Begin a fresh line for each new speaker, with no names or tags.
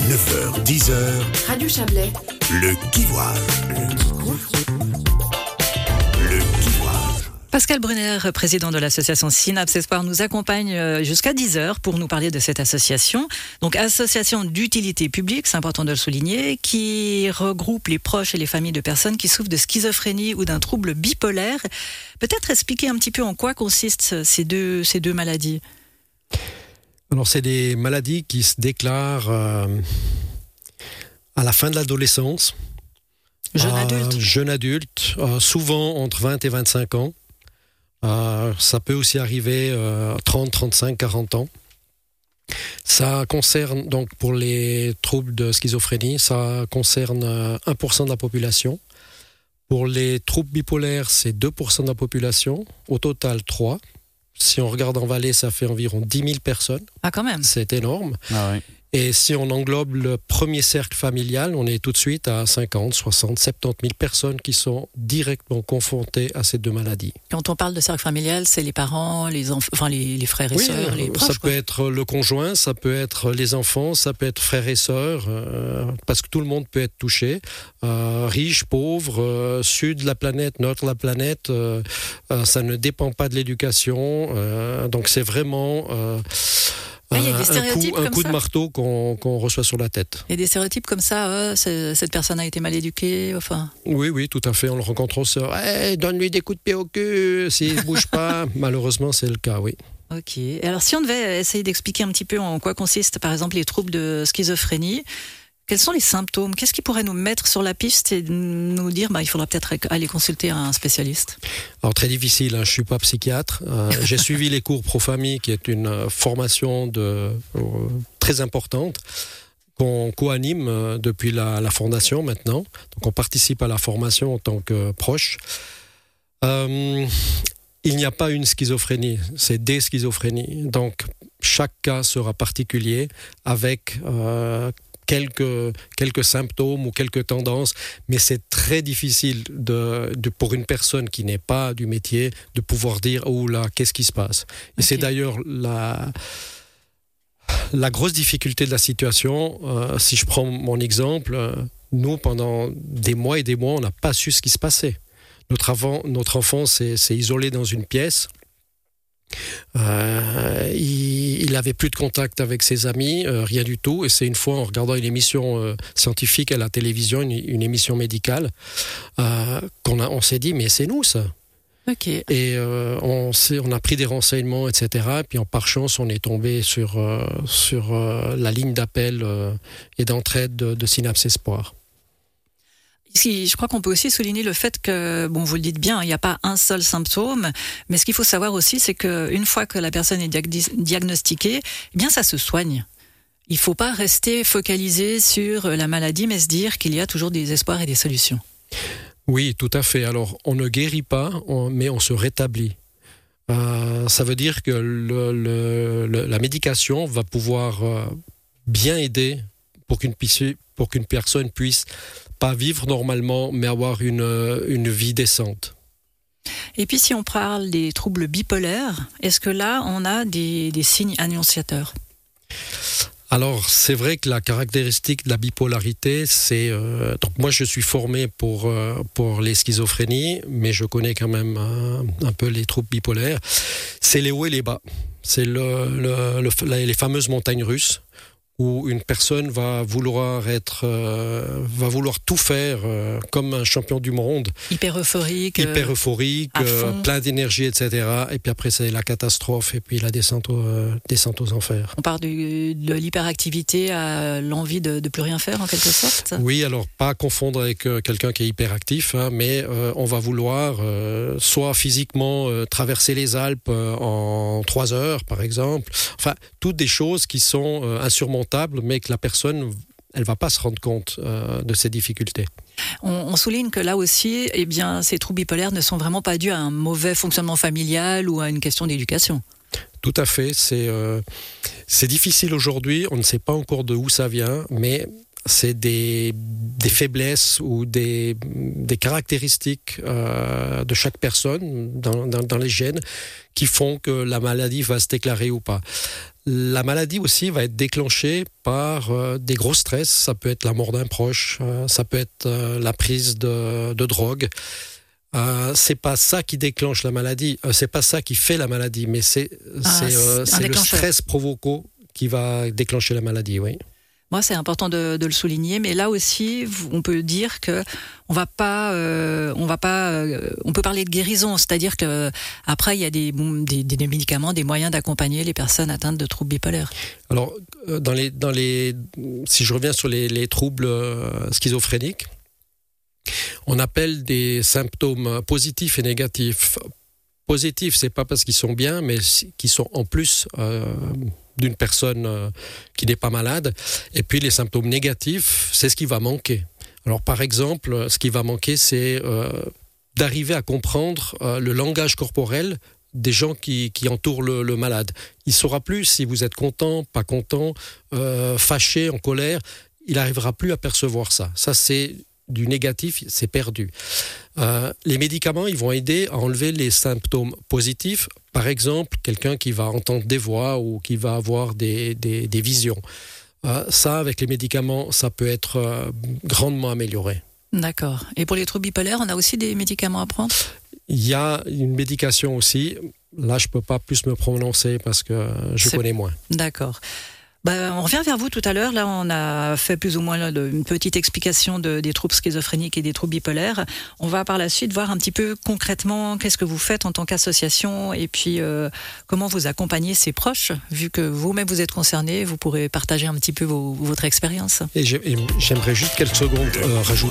9h, 10h,
Radio Chablais.
le Kivoise. Le Kivoise.
Pascal Brunner, président de l'association Synapse Espoir, nous accompagne jusqu'à 10h pour nous parler de cette association. Donc, association d'utilité publique, c'est important de le souligner, qui regroupe les proches et les familles de personnes qui souffrent de schizophrénie ou d'un trouble bipolaire. Peut-être expliquer un petit peu en quoi consistent ces deux maladies.
Alors, c'est des maladies qui se déclarent à la fin de l'adolescence. Jeune adulte, souvent entre 20 et 25 ans. Ça peut aussi arriver 30, 35, 40 ans. Ça concerne, donc pour les troubles de schizophrénie, ça concerne 1% de la population. Pour les troubles bipolaires, c'est 2% de la population. Au total, 3%. Si on regarde en Valais, ça fait environ 10 000 personnes.
Ah, quand même.
C'est énorme.
Ah oui.
Et si on englobe le premier cercle familial, on est tout de suite à 50, 60, 70 000 personnes qui sont directement confrontées à ces deux maladies.
Quand on parle de cercle familial, c'est les parents, les enfants, enfin les frères et sœurs, les proches.
Ça peut être le conjoint, ça peut être les enfants, ça peut être frères et sœurs, parce que tout le monde peut être touché. Riche, pauvre, sud de la planète, nord de la planète, ça ne dépend pas de l'éducation. Donc c'est vraiment...
Il y a des stéréotypes
un
comme
coup
ça.
de marteau qu'on reçoit sur la tête.
Il y a des stéréotypes comme ça, cette personne a été mal éduquée, enfin...
Oui, tout à fait. On le rencontre aussi. Hey, donne-lui des coups de pied au cul s'il ne bouge pas. Malheureusement, c'est le cas, oui.
Ok. Et alors, si on devait essayer d'expliquer un petit peu en quoi consistent, par exemple, les troubles de schizophrénie, quels sont les symptômes ? Qu'est-ce qui pourrait nous mettre sur la piste et nous dire il faudra peut-être aller consulter un spécialiste ? Alors,
très difficile, je ne suis pas psychiatre. J'ai suivi les cours Pro-Famille, qui est une formation très importante qu'on co-anime depuis la fondation maintenant. Donc on participe à la formation en tant que proche. Il n'y a pas une schizophrénie, c'est des schizophrénies. Donc chaque cas sera particulier avec... quelques symptômes ou quelques tendances, mais c'est très difficile pour une personne qui n'est pas du métier de pouvoir dire « Oh là, qu'est-ce qui se passe ?» Et c'est d'ailleurs la grosse difficulté de la situation. Si je prends mon exemple, nous, pendant des mois et des mois, on n'a pas su ce qui se passait. Notre enfant s'est isolé dans une pièce. Il n'avait plus de contact avec ses amis, rien du tout. Et c'est une fois en regardant une émission scientifique à la télévision, une émission médicale, on s'est dit mais c'est nous ça.
Okay.
Et on a pris des renseignements, etc. Et puis par chance on est tombé sur la ligne d'appel et d'entraide de Synapse Espoir.
Ici, je crois qu'on peut aussi souligner le fait que, vous le dites bien, il n'y a pas un seul symptôme, mais ce qu'il faut savoir aussi, c'est qu'une fois que la personne est diagnostiquée, eh bien ça se soigne. Il ne faut pas rester focalisé sur la maladie, mais se dire qu'il y a toujours des espoirs et des solutions.
Oui, tout à fait. Alors, on ne guérit pas, mais on se rétablit. Ça veut dire que la médication va pouvoir bien aider pour qu'une personne puisse pas vivre normalement, mais avoir une vie décente.
Et puis si on parle des troubles bipolaires, est-ce que là, on a des signes annonciateurs ?
Alors, c'est vrai que la caractéristique de la bipolarité, c'est... donc moi, je suis formé pour les schizophrénies, mais je connais quand même un peu les troubles bipolaires. C'est les hauts et les bas. C'est les fameuses montagnes russes, où une personne va vouloir tout faire comme un champion du monde.
Hyper euphorique,
plein d'énergie, etc. Et puis après, c'est la catastrophe et puis la descente aux enfers.
On part de l'hyperactivité à l'envie de plus rien faire, en quelque sorte ?
Oui, alors pas confondre avec quelqu'un qui est hyperactif, mais on va vouloir soit physiquement traverser les Alpes en 3 heures, par exemple. Enfin, toutes des choses qui sont insurmontables, mais que la personne, elle ne va pas se rendre compte de ses difficultés.
On souligne que là aussi, ces troubles bipolaires ne sont vraiment pas dus à un mauvais fonctionnement familial ou à une question d'éducation.
Tout à fait. C'est difficile aujourd'hui. On ne sait pas encore d'où ça vient, mais c'est des faiblesses ou des caractéristiques de chaque personne dans les gènes qui font que la maladie va se déclarer ou pas. La maladie aussi va être déclenchée par des gros stress. Ça peut être la mort d'un proche, ça peut être la prise de drogue. C'est pas ça qui déclenche la maladie, c'est pas ça qui fait la maladie, mais c'est le stress provoqué qui va déclencher la maladie, oui.
Moi, c'est important de le souligner, mais là aussi, on peut dire que on peut parler de guérison, c'est-à-dire que après, il y a des médicaments, des moyens d'accompagner les personnes atteintes de troubles bipolaires.
Alors, si je reviens sur les troubles schizophréniques, on appelle des symptômes positifs et négatifs. Positifs, c'est pas parce qu'ils sont bien, mais qui sont en plus d'une personne qui n'est pas malade. Et puis les symptômes négatifs, c'est ce qui va manquer. Alors par exemple, ce qui va manquer, c'est d'arriver à comprendre le langage corporel des gens qui entourent le malade. Il ne saura plus si vous êtes content, pas content, fâché, en colère. Il n'arrivera plus à percevoir ça. Ça, c'est du négatif, c'est perdu. Les médicaments, ils vont aider à enlever les symptômes positifs. Par exemple, quelqu'un qui va entendre des voix ou qui va avoir des visions. Ça, avec les médicaments, ça peut être grandement amélioré.
D'accord. Et pour les troubles bipolaires, on a aussi des médicaments à prendre ?
Il y a une médication aussi. Là, je ne peux pas plus me prononcer parce que je connais moins.
D'accord. On revient vers vous tout à l'heure. Là, on a fait plus ou moins une petite explication des troubles schizophréniques et des troubles bipolaires. On va par la suite voir un petit peu concrètement qu'est-ce que vous faites en tant qu'association et puis comment vous accompagnez ces proches. Vu que vous-même vous êtes concerné, vous pourrez partager un petit peu votre expérience.
Et j'aimerais juste quelques secondes rajouter.